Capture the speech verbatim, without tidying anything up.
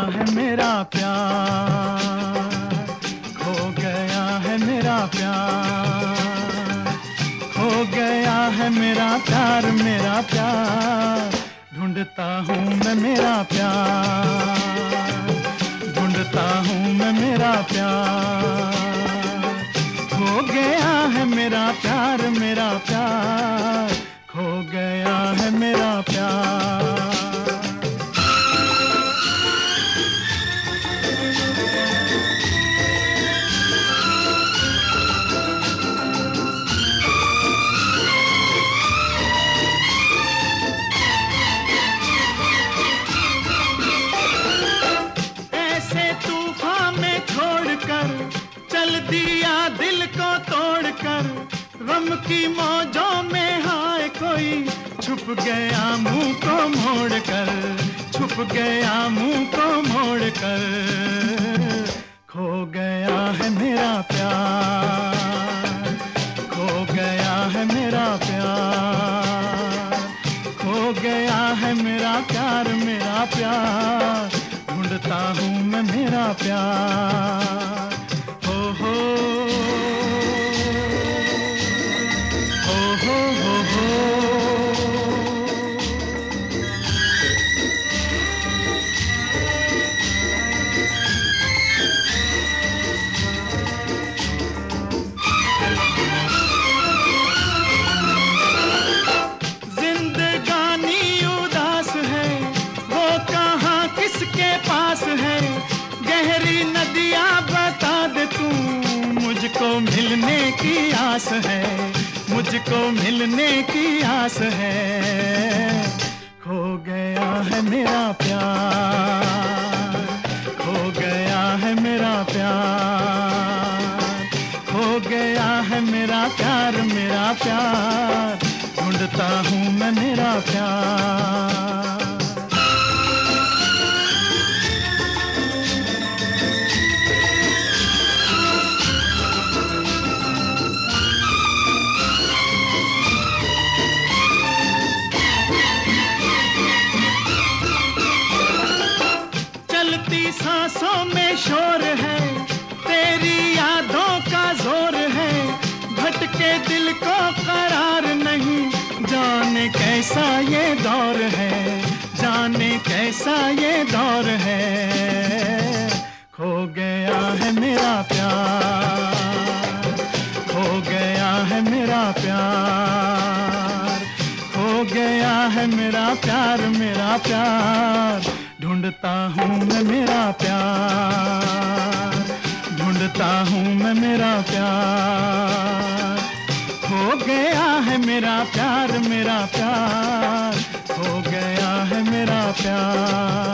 है मेरा प्यार, खो गया है मेरा प्यार, खो गया है मेरा प्यार, मेरा प्यार। ढूंढता हूँ मैं मेरा प्यार, ढूंढता हूँ मैं मेरा प्यार। खो गया है मेरा प्यार, मेरा प्यार, खो गया है मेरा प्यार। चल दिया दिल को तोड़कर, गम की मौजों में हाय कोई छुप गया मुंह को मोड़कर, छुप गया मुंह को मोड़कर। खो गया है मेरा प्यार, खो गया है मेरा प्यार, खो गया है मेरा प्यार, मेरा प्यार। ढूंढता हूँ मैं मेरा प्यार। हो हो हो हो हो हो। जिंदगानी उदास है, वो कहाँ किसके पास है। गहरी नदियाँ बता दे तू, मुझको मिलने की आस है, मुझको मिलने की आस है। खो गया है मेरा प्यार, खो गया है मेरा प्यार, खो गया है मेरा प्यार, मेरा प्यार। ढूंढता हूँ मैं मेरा प्यार। सांसों में शोर है, तेरी यादों का जोर है। भटके दिल को करार नहीं, जाने कैसा ये दौर है, जाने कैसा ये दौर है। खो गया है मेरा प्यार, खो गया है मेरा प्यार, खो गया है मेरा प्यार, मेरा प्यार। ढूंढता हूँ मैं मेरा प्यार, ढूंढता हूँ मैं मेरा प्यार। खो गया है मेरा प्यार, मेरा प्यार, खो गया है मेरा प्यार।